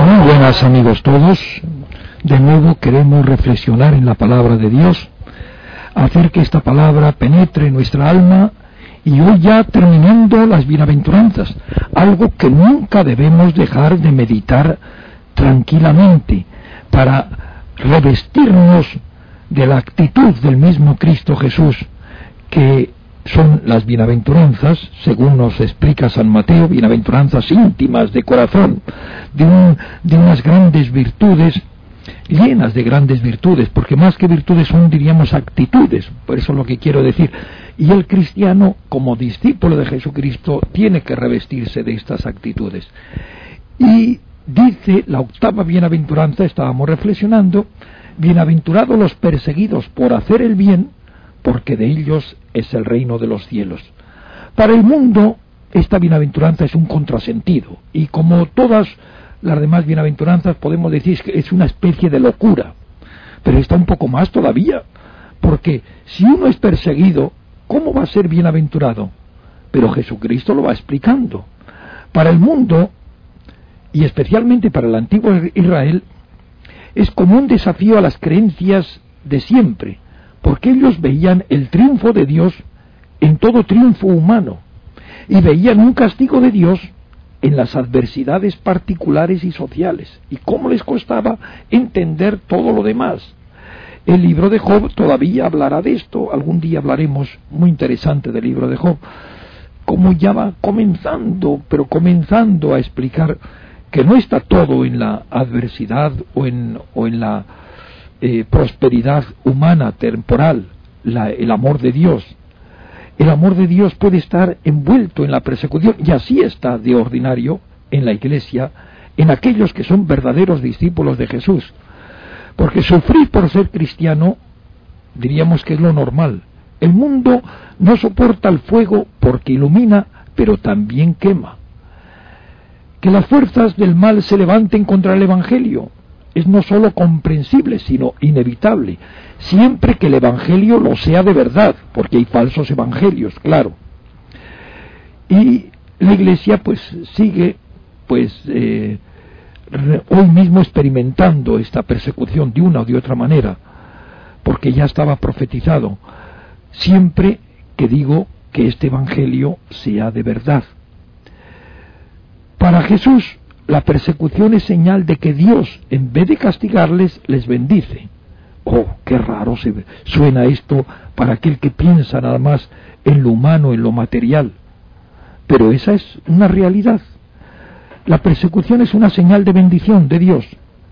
Muy buenas amigos todos. De nuevo queremos reflexionar en la palabra de Dios, hacer que esta palabra penetre en nuestra alma y hoy ya terminando las bienaventuranzas, algo que nunca debemos dejar de meditar tranquilamente para revestirnos de la actitud del mismo Cristo Jesús, que son las bienaventuranzas, según nos explica San Mateo, bienaventuranzas íntimas de corazón, de unas grandes virtudes, llenas de grandes virtudes, porque más que virtudes son, diríamos, actitudes, por eso es lo que quiero decir. Y el cristiano, como discípulo de Jesucristo, tiene que revestirse de estas actitudes. Y dice la octava bienaventuranza, estábamos reflexionando, bienaventurados los perseguidos por hacer el bien, porque de ellos es el reino de los cielos. Para el mundo, esta bienaventuranza es un contrasentido, y como todas las demás bienaventuranzas podemos decir que es una especie de locura, pero está un poco más todavía, porque si uno es perseguido, ¿cómo va a ser bienaventurado? Pero Jesucristo lo va explicando. Para el mundo, y especialmente para el antiguo Israel, es como un desafío a las creencias de siempre, porque ellos veían el triunfo de Dios en todo triunfo humano, y veían un castigo de Dios en las adversidades particulares y sociales, y cómo les costaba entender todo lo demás. El libro de Job todavía hablará de esto, algún día hablaremos muy interesante del libro de Job, como ya va comenzando a explicar que no está todo en la adversidad o en la prosperidad humana, temporal, el amor de Dios. El amor de Dios puede estar envuelto en la persecución, y así está de ordinario en la Iglesia, en aquellos que son verdaderos discípulos de Jesús. Porque sufrir por ser cristiano, diríamos que es lo normal. El mundo no soporta el fuego porque ilumina, pero también quema. Que las fuerzas del mal se levanten contra el Evangelio es no solo comprensible, sino inevitable, siempre que el Evangelio lo sea de verdad, porque hay falsos evangelios, claro. Y la Iglesia pues sigue hoy mismo experimentando esta persecución de una o de otra manera, porque ya estaba profetizado, siempre que digo que este Evangelio sea de verdad. Para Jesús, la persecución es señal de que Dios, en vez de castigarles, les bendice. Oh, qué raro suena esto para aquel que piensa nada más en lo humano, en lo material. Pero esa es una realidad. La persecución es una señal de bendición de Dios.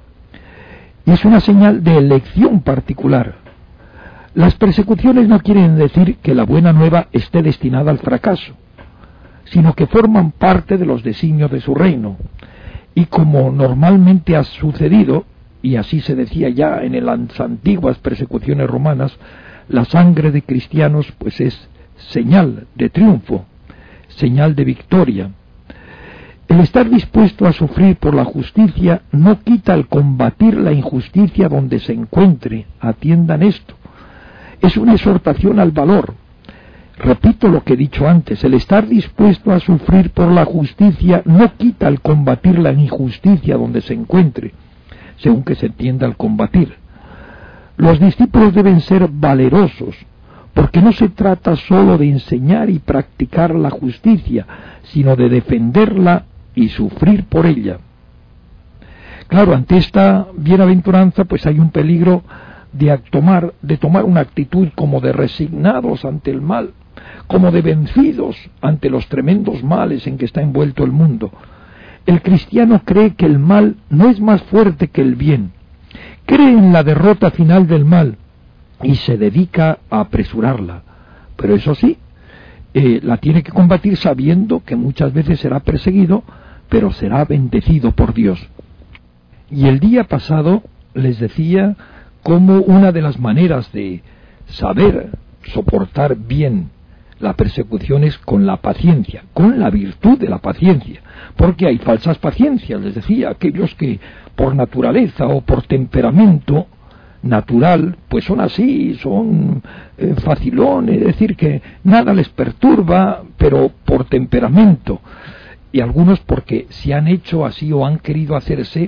Y es una señal de elección particular. Las persecuciones no quieren decir que la buena nueva esté destinada al fracaso, sino que forman parte de los designios de su reino. Y como normalmente ha sucedido, y así se decía ya en las antiguas persecuciones romanas, la sangre de cristianos pues es señal de triunfo, señal de victoria. El estar dispuesto a sufrir por la justicia no quita el combatir la injusticia donde se encuentre. Atiendan esto. Es una exhortación al valor. Repito lo que he dicho antes, el estar dispuesto a sufrir por la justicia no quita el combatir la injusticia donde se encuentre, según que se entienda el combatir. Los discípulos deben ser valerosos, porque no se trata solo de enseñar y practicar la justicia, sino de defenderla y sufrir por ella. Claro, ante esta bienaventuranza pues hay un peligro de tomar una actitud como de resignados ante el mal, como de vencidos ante los tremendos males en que está envuelto el mundo. El cristiano cree que el mal no es más fuerte que el bien, cree en la derrota final del mal y se dedica a apresurarla. Pero eso sí, la tiene que combatir sabiendo que muchas veces será perseguido, pero será bendecido por Dios. Y el día pasado les decía cómo una de las maneras de saber soportar bien la persecución es con la paciencia, con la virtud de la paciencia, porque hay falsas paciencias, les decía, aquellos que por naturaleza o por temperamento natural, pues son así, son facilones, es decir, que nada les perturba, pero por temperamento, y algunos porque se han hecho así o han querido hacerse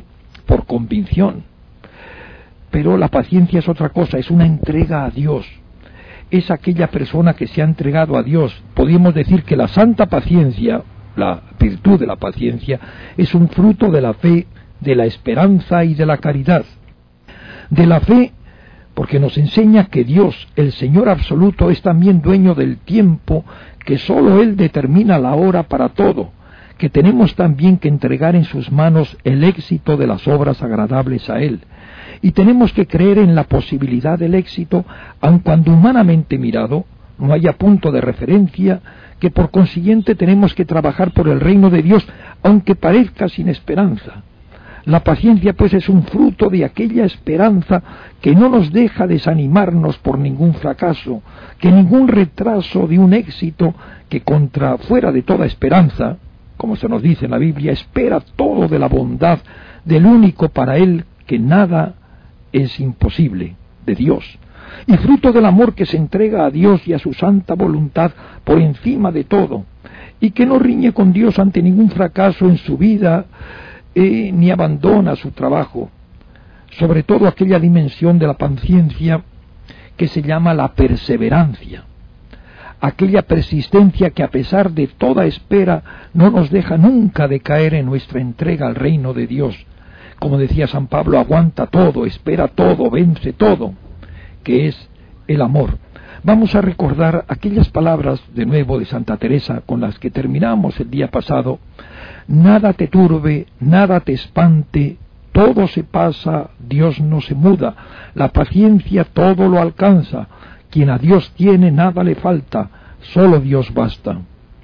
por convicción. Pero la paciencia es otra cosa, es una entrega a Dios. Es aquella persona que se ha entregado a Dios. Podríamos decir que la santa paciencia, la virtud de la paciencia, es un fruto de la fe, de la esperanza y de la caridad. De la fe, porque nos enseña que Dios, el Señor absoluto, es también dueño del tiempo, que sólo Él determina la hora para todo, que tenemos también que entregar en sus manos el éxito de las obras agradables a Él. Y tenemos que creer en la posibilidad del éxito, aun cuando humanamente mirado no haya punto de referencia, que por consiguiente tenemos que trabajar por el reino de Dios, aunque parezca sin esperanza. La paciencia, pues, es un fruto de aquella esperanza que no nos deja desanimarnos por ningún fracaso, que ningún retraso de un éxito que fuera de toda esperanza, como se nos dice en la Biblia, espera todo de la bondad del único para él que nada es imposible, de Dios, y fruto del amor que se entrega a Dios y a su santa voluntad por encima de todo, y que no riñe con Dios ante ningún fracaso en su vida, ni abandona su trabajo. Sobre todo aquella dimensión de la paciencia que se llama la perseverancia, aquella persistencia que a pesar de toda espera no nos deja nunca de caer en nuestra entrega al reino de Dios. Como decía San Pablo, aguanta todo, espera todo, vence todo, que es el amor. Vamos a recordar aquellas palabras de nuevo de Santa Teresa con las que terminamos el día pasado. Nada te turbe, nada te espante, todo se pasa, Dios no se muda, la paciencia todo lo alcanza, quien a Dios tiene nada le falta, solo Dios basta.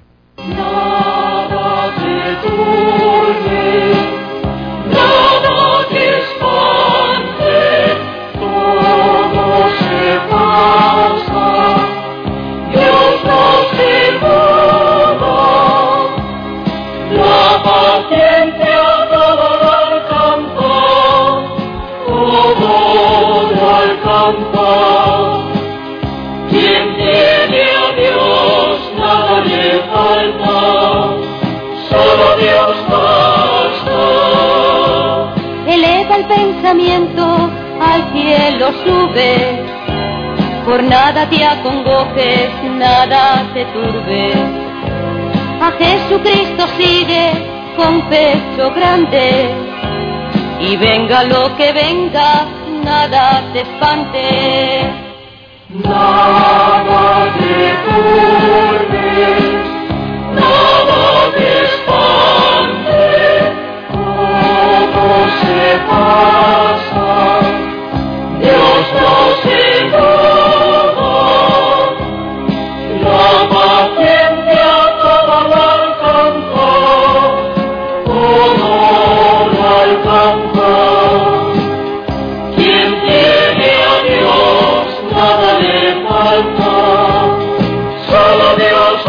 Nada te turbe, nada te espante, todo se pasa, Dios no se muda, la paciencia todo lo alcanza, todo lo alcanza. Quien tiene a Dios nada le falta, solo Dios basta. Eleva el pensamiento, al cielo sube, por nada te acongojes, nada te turbe. A Jesucristo sigue con pecho grande, y venga lo que venga, nada te espante. Nada te turbe, nada te espante, todo se pasa, Dios no se muda, la paciencia todo lo alcanza, todo lo alcanza. Quien tiene a Dios nada le falta, solo Dios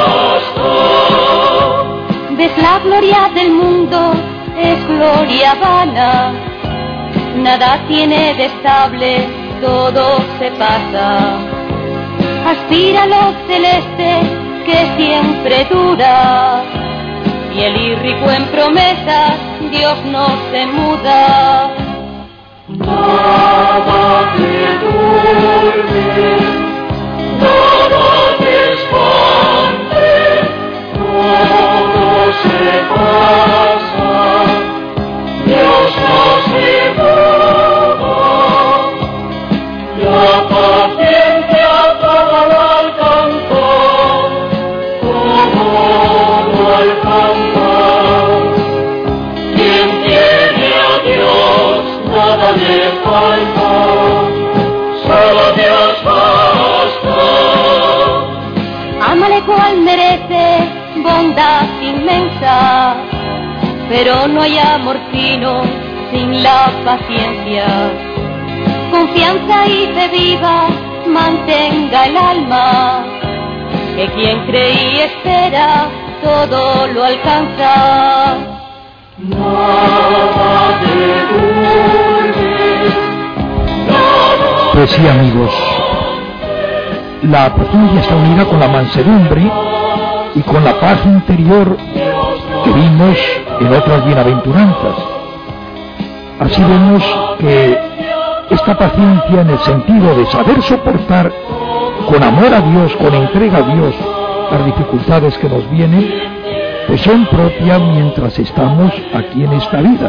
basta. Ves la gloria del mundo, es gloria vana, nada tiene de estable, todo se pasa. Aspira a lo celeste que siempre dura, y el irrico en promesas, Dios no se muda. Nada te turbe, nada te espante, todo se pasa, Dios no se muda, la paciencia todo lo alcanza, todo lo alcanza. Quien tiene a Dios nada le falta, solo Dios basta. Ámale cual merece, bondad inmensa, pero no hay amor fino sin la paciencia. Confianza y fe viva mantenga el alma, que quien cree y espera todo lo alcanza. Nada te turbe, nada. Pues sí, amigos, la paciencia está unida con la mansedumbre y con la paz interior que vimos en otras bienaventuranzas. Así vemos que esta paciencia, en el sentido de saber soportar con amor a Dios, con entrega a Dios, las dificultades que nos vienen, pues son propias mientras estamos aquí en esta vida.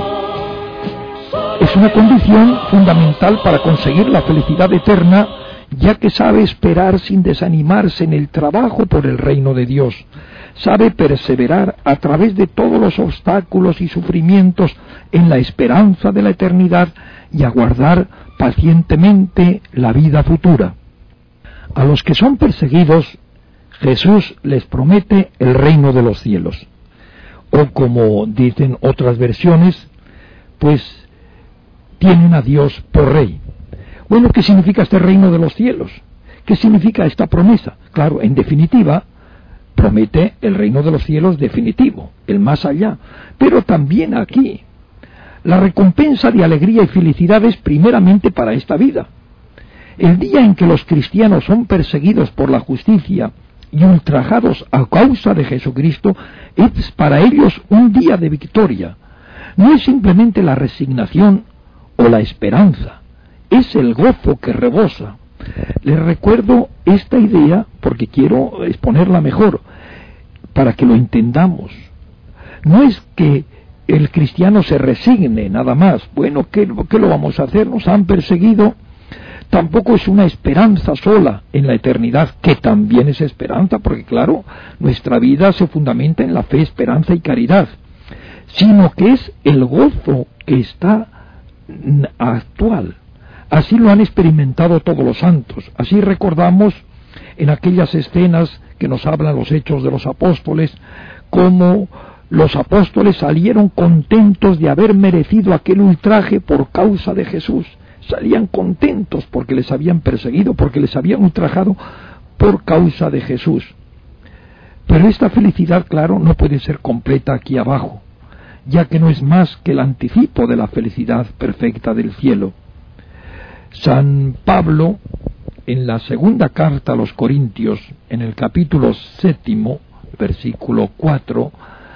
Es una condición fundamental para conseguir la felicidad eterna, ya que sabe esperar sin desanimarse en el trabajo por el reino de Dios. Sabe perseverar a través de todos los obstáculos y sufrimientos en la esperanza de la eternidad y aguardar pacientemente la vida futura. A los que son perseguidos, Jesús les promete el reino de los cielos. O como dicen otras versiones, pues tienen a Dios por rey. Bueno, ¿qué significa este reino de los cielos? ¿Qué significa esta promesa? Claro, en definitiva, promete el reino de los cielos definitivo, el más allá. Pero también aquí, la recompensa de alegría y felicidad es primeramente para esta vida. El día en que los cristianos son perseguidos por la justicia y ultrajados a causa de Jesucristo, es para ellos un día de victoria. No es simplemente la resignación o la esperanza, es el gozo que rebosa. Les recuerdo esta idea porque quiero exponerla mejor, para que lo entendamos. No es que el cristiano se resigne nada más. Bueno, ¿qué lo vamos a hacer? Nos han perseguido. Tampoco es una esperanza sola en la eternidad, que también es esperanza, porque claro, nuestra vida se fundamenta en la fe, esperanza y caridad, sino que es el gozo que está actual. Así lo han experimentado todos los santos. Así recordamos en aquellas escenas que nos hablan los Hechos de los Apóstoles, cómo los apóstoles salieron contentos de haber merecido aquel ultraje por causa de Jesús. Salían contentos porque les habían perseguido, porque les habían ultrajado por causa de Jesús. Pero esta felicidad, claro, no puede ser completa aquí abajo, ya que no es más que el anticipo de la felicidad perfecta del cielo. San Pablo, en la segunda carta a los Corintios, en el capítulo 7, versículo 4,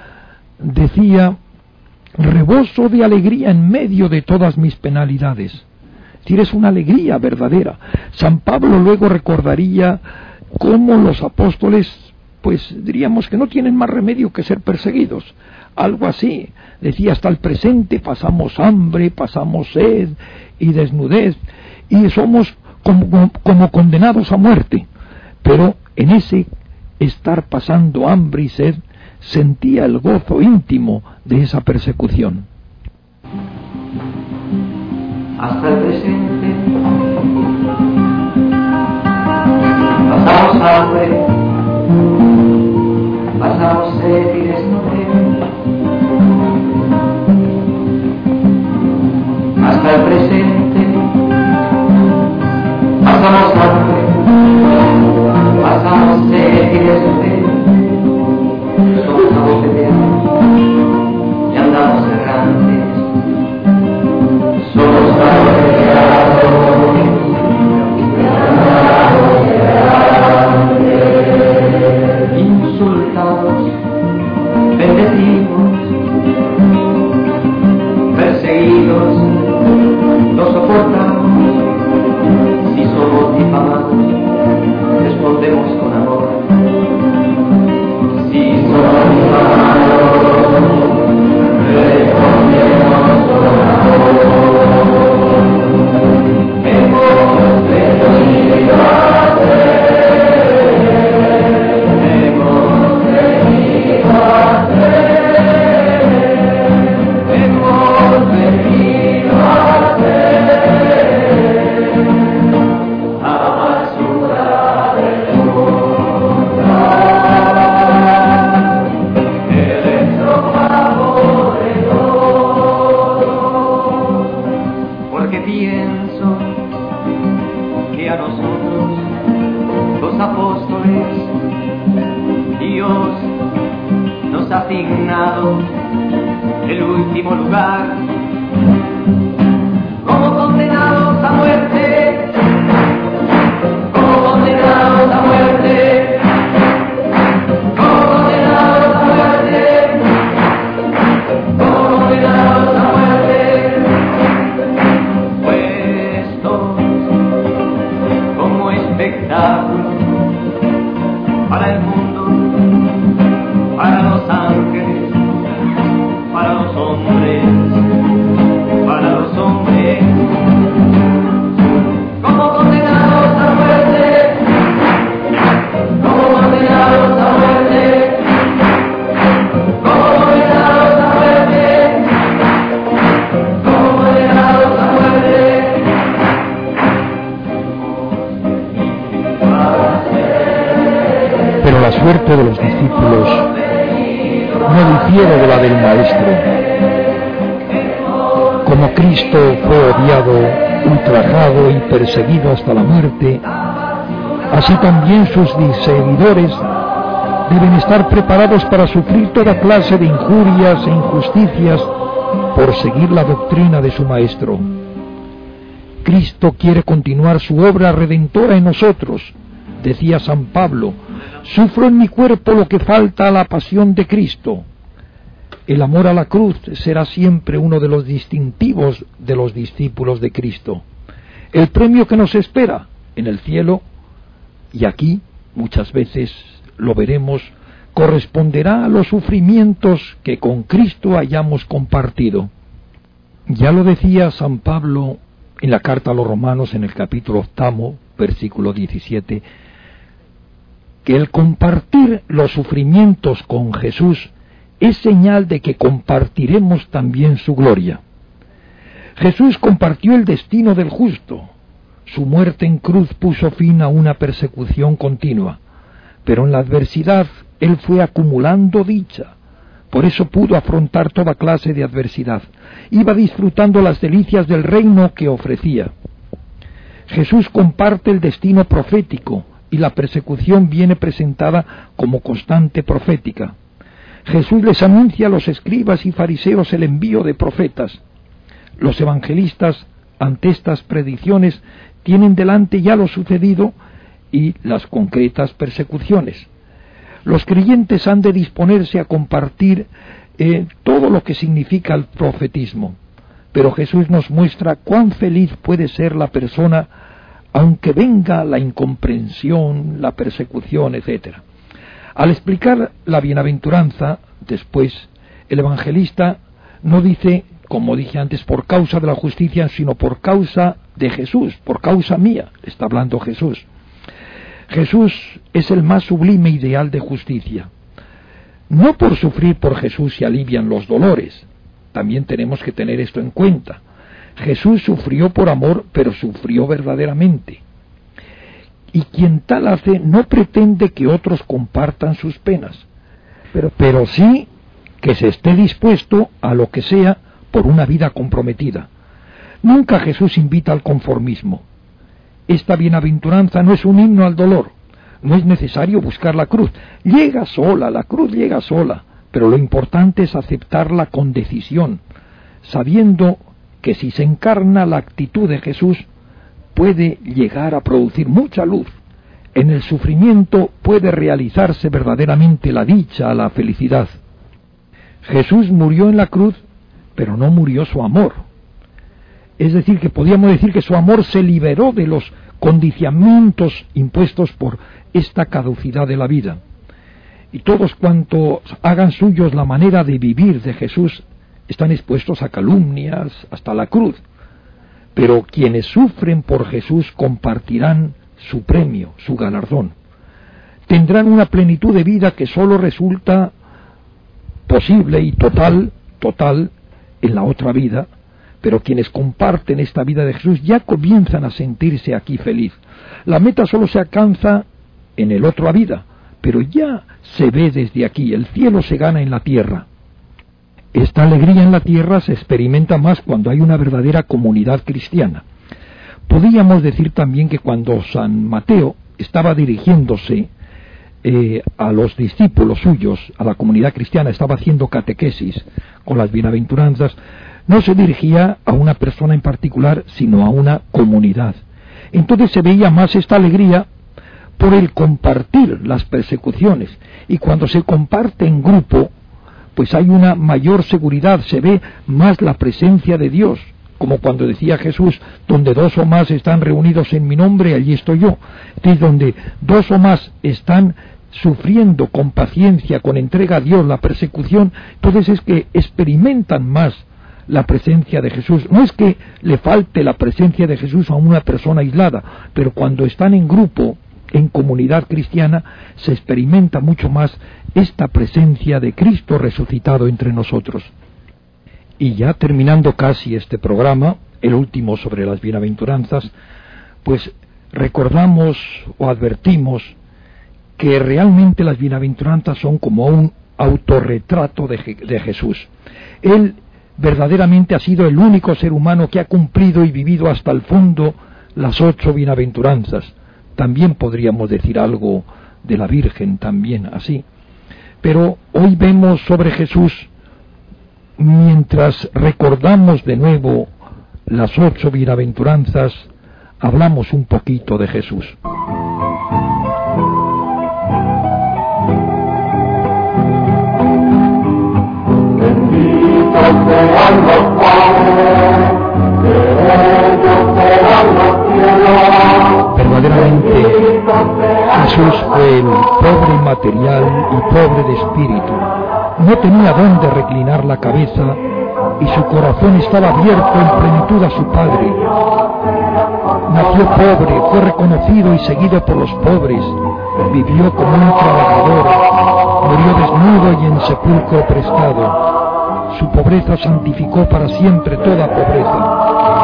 decía: reboso de alegría en medio de todas mis penalidades. Es decir, es una alegría verdadera. San Pablo luego recordaría cómo los apóstoles, pues diríamos que no tienen más remedio que ser perseguidos. Algo así. Decía, hasta el presente pasamos hambre, pasamos sed y desnudez, y somos como condenados a muerte. Pero en ese estar pasando hambre y sed, sentía el gozo íntimo de esa persecución. Hasta el presente pasamos hambre, pasamos sed y desnudez. Hasta el presente pasamos hambre, pasamos sed y desnudez. Somos agobiados y andamos errantes. Somos insultados, bendecidos, perseguidos, lo soportamos. Si somos difamados, respondemos con amor. Si somos difamados, respondemos con amor. Hemos venido a hemos venido suerte de los discípulos no difiere de la del Maestro. Como Cristo fue odiado, ultrajado y perseguido hasta la muerte, así también sus seguidores deben estar preparados para sufrir toda clase de injurias e injusticias por seguir la doctrina de su Maestro. Cristo quiere continuar su obra redentora en nosotros. Decía San Pablo: sufro en mi cuerpo lo que falta a la pasión de Cristo. El amor a la cruz será siempre uno de los distintivos de los discípulos de Cristo. El premio que nos espera en el cielo, y aquí muchas veces lo veremos, corresponderá a los sufrimientos que con Cristo hayamos compartido. Ya lo decía San Pablo en la carta a los Romanos, en el capítulo 8, versículo 17, que el compartir los sufrimientos con Jesús es señal de que compartiremos también su gloria. Jesús compartió el destino del justo. Su muerte en cruz puso fin a una persecución continua, pero en la adversidad Él fue acumulando dicha. Por eso pudo afrontar toda clase de adversidad. Iba disfrutando las delicias del reino que ofrecía. Jesús comparte el destino profético y la persecución viene presentada como constante profética. Jesús les anuncia a los escribas y fariseos el envío de profetas. Los evangelistas, ante estas predicciones, tienen delante ya lo sucedido y las concretas persecuciones. Los creyentes han de disponerse a compartir todo lo que significa el profetismo, pero Jesús nos muestra cuán feliz puede ser la persona aunque venga la incomprensión, la persecución, etc. Al explicar la bienaventuranza, después, el evangelista no dice, como dije antes, por causa de la justicia, sino por causa de Jesús, por causa mía, está hablando Jesús. Jesús es el más sublime ideal de justicia. No por sufrir por Jesús se alivian los dolores. También tenemos que tener esto en cuenta. Jesús sufrió por amor, pero sufrió verdaderamente. Y quien tal hace no pretende que otros compartan sus penas, pero sí que se esté dispuesto a lo que sea por una vida comprometida. Nunca Jesús invita al conformismo. Esta bienaventuranza no es un himno al dolor. No es necesario buscar la cruz. Llega sola, la cruz llega sola. Pero lo importante es aceptarla con decisión, sabiendo que si se encarna la actitud de Jesús, puede llegar a producir mucha luz. En el sufrimiento puede realizarse verdaderamente la dicha, la felicidad. Jesús murió en la cruz, pero no murió su amor. Es decir, que podríamos decir que su amor se liberó de los condicionamientos impuestos por esta caducidad de la vida. Y todos cuantos hagan suyos la manera de vivir de Jesús están expuestos a calumnias hasta la cruz. Pero quienes sufren por Jesús compartirán su premio, su galardón. Tendrán una plenitud de vida que sólo resulta posible y total en la otra vida. Pero quienes comparten esta vida de Jesús ya comienzan a sentirse aquí feliz. La meta solo se alcanza en el otra vida, pero ya se ve desde aquí. El cielo se gana en la tierra. Esta alegría en la tierra se experimenta más cuando hay una verdadera comunidad cristiana. Podríamos decir también que cuando San Mateo estaba dirigiéndose a los discípulos suyos, a la comunidad cristiana, estaba haciendo catequesis con las bienaventuranzas, no se dirigía a una persona en particular, sino a una comunidad. Entonces se veía más esta alegría por el compartir las persecuciones. Y cuando se comparte en grupo, pues hay una mayor seguridad, se ve más la presencia de Dios. Como cuando decía Jesús, donde dos o más están reunidos en mi nombre, allí estoy yo. Es donde dos o más están sufriendo con paciencia, con entrega a Dios la persecución, entonces es que experimentan más la presencia de Jesús. No es que le falte la presencia de Jesús a una persona aislada, pero cuando están en grupo, en comunidad cristiana, se experimenta mucho más esta presencia de Cristo resucitado entre nosotros. Y ya terminando casi este programa, el último sobre las bienaventuranzas, pues recordamos o advertimos que realmente las bienaventuranzas son como un autorretrato de Jesús. Él verdaderamente ha sido el único ser humano que ha cumplido y vivido hasta el fondo las 8 bienaventuranzas. También podríamos decir algo de la Virgen, también así. Pero hoy vemos sobre Jesús, mientras recordamos de nuevo las 8 bienaventuranzas, hablamos un poquito de Jesús. Verdaderamente Jesús fue el pobre material y pobre de espíritu. No tenía dónde reclinar la cabeza y su corazón estaba abierto en plenitud a su Padre. Nació pobre, fue reconocido y seguido por los pobres, vivió como un trabajador, murió desnudo y en sepulcro prestado. Su pobreza santificó para siempre toda pobreza.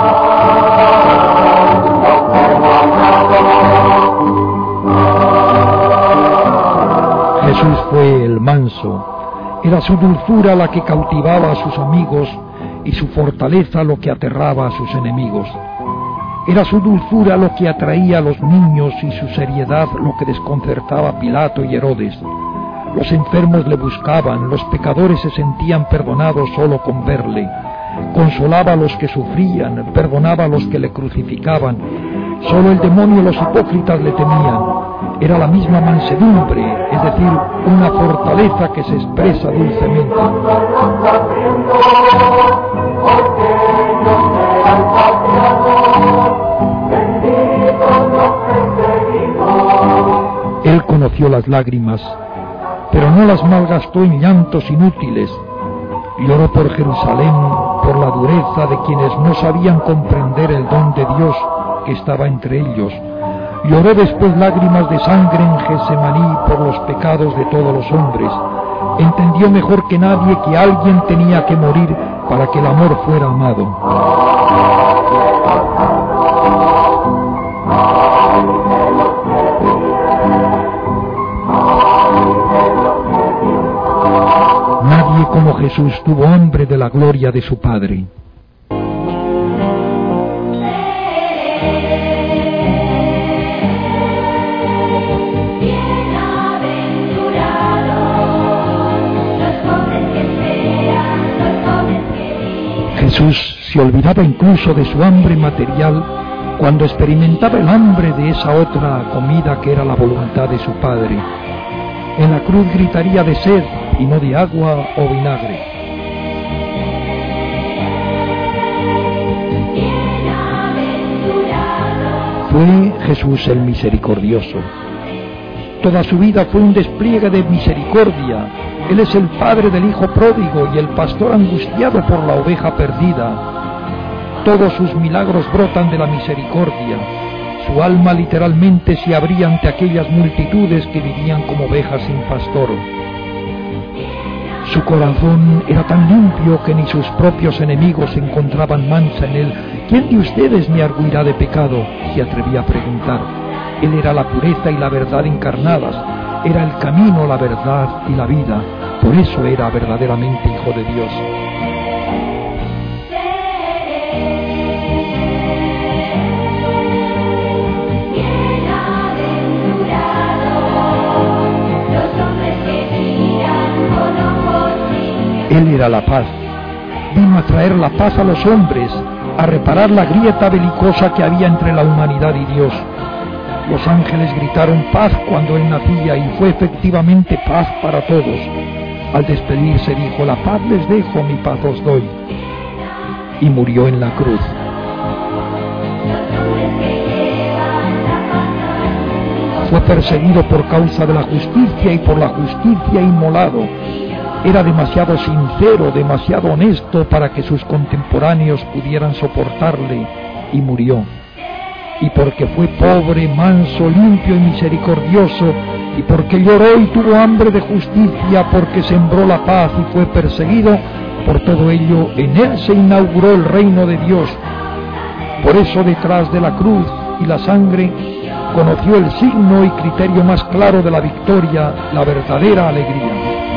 Jesús fue el manso. Era su dulzura la que cautivaba a sus amigos y su fortaleza lo que aterraba a sus enemigos. Era su dulzura lo que atraía a los niños y su seriedad lo que desconcertaba a Pilato y Herodes. Los enfermos le buscaban, los pecadores se sentían perdonados solo con verle. Consolaba a los que sufrían, perdonaba a los que le crucificaban. Solo el demonio y los hipócritas le temían. Era la misma mansedumbre, es decir, una fortaleza que se expresa dulcemente. Él conoció las lágrimas, pero no las malgastó en llantos inútiles. Lloró por Jerusalén, por la dureza de quienes no sabían comprender el don de Dios que estaba entre ellos. Lloró después lágrimas de sangre en Getsemaní por los pecados de todos los hombres. Entendió mejor que nadie que alguien tenía que morir para que el amor fuera amado. Nadie como Jesús tuvo hambre de la gloria de su Padre. Jesús se olvidaba incluso de su hambre material cuando experimentaba el hambre de esa otra comida que era la voluntad de su Padre. En la cruz gritaría de sed y no de agua o vinagre. Fue Jesús el misericordioso. Toda su vida fue un despliegue de misericordia. Él es el padre del hijo pródigo y el pastor angustiado por la oveja perdida. Todos sus milagros brotan de la misericordia. Su alma literalmente se abría ante aquellas multitudes que vivían como ovejas sin pastor. Su corazón era tan limpio que ni sus propios enemigos encontraban mancha en él. ¿Quién de ustedes me arguirá de pecado?, se atrevía a preguntar. Él era la pureza y la verdad encarnadas. Era el camino, la verdad y la vida. Por eso era verdaderamente Hijo de Dios. Él era la paz. Vino a traer la paz a los hombres, a reparar la grieta belicosa que había entre la humanidad y Dios. Los ángeles gritaron paz cuando Él nacía y fue efectivamente paz para todos. Al despedirse dijo: la paz les dejo, mi paz os doy. Y murió en la cruz. Fue perseguido por causa de la justicia y por la justicia inmolado. Era demasiado sincero, demasiado honesto para que sus contemporáneos pudieran soportarle, y murió. Y porque fue pobre, manso, limpio y misericordioso, y porque lloró y tuvo hambre de justicia, porque sembró la paz y fue perseguido, por todo ello en él se inauguró el reino de Dios. Por eso detrás de la cruz y la sangre conoció el signo y criterio más claro de la victoria, la verdadera alegría.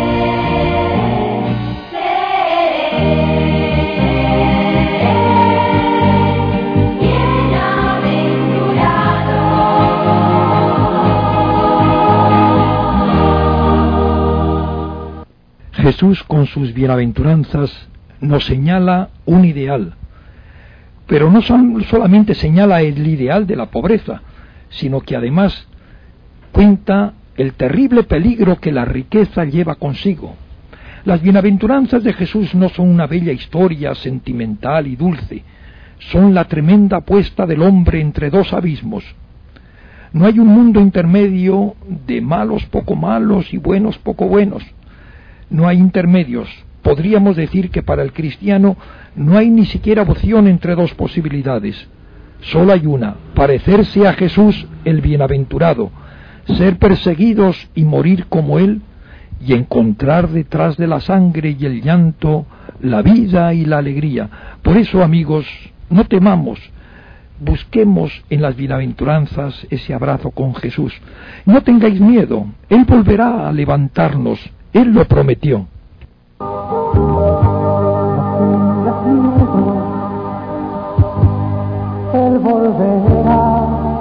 Jesús con sus bienaventuranzas nos señala un ideal, pero no solamente señala el ideal de la pobreza, sino que además cuenta el terrible peligro que la riqueza lleva consigo. Las bienaventuranzas de Jesús no son una bella historia sentimental y dulce, son la tremenda apuesta del hombre entre dos abismos. No hay un mundo intermedio de malos poco malos y buenos poco buenos. No hay intermedios. Podríamos decir que para el cristiano no hay ni siquiera opción entre dos posibilidades. Solo hay una: parecerse a Jesús el bienaventurado, ser perseguidos y morir como Él, y encontrar detrás de la sangre y el llanto la vida y la alegría. Por eso, amigos, no temamos, busquemos en las bienaventuranzas ese abrazo con Jesús. No tengáis miedo, Él volverá a levantarnos, Él lo prometió. Él volverá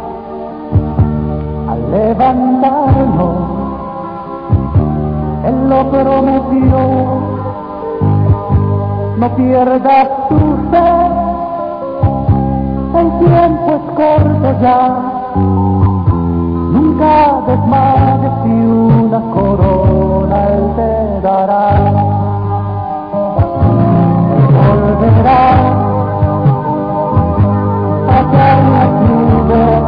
a levantarnos, Él lo prometió. No pierdas tu fe, el tiempo es corto ya. Nunca desmayes y una corona Él te dará. Él volverá a darnos nubes,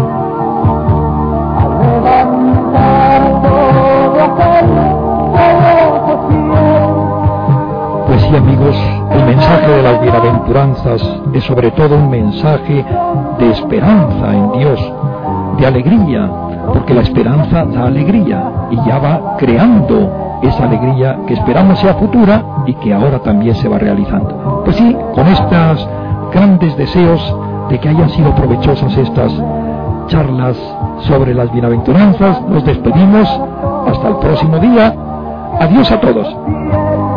a levantar todo aquel que lo fiel. Pues sí, amigos, el mensaje de las bienaventuranzas es sobre todo un mensaje de esperanza en Dios, de alegría, porque la esperanza da alegría y ya va creando esa alegría que esperamos sea futura y que ahora también se va realizando. Pues sí, con estos grandes deseos de que hayan sido provechosas estas charlas sobre las bienaventuranzas, nos despedimos hasta el próximo día. Adiós a todos.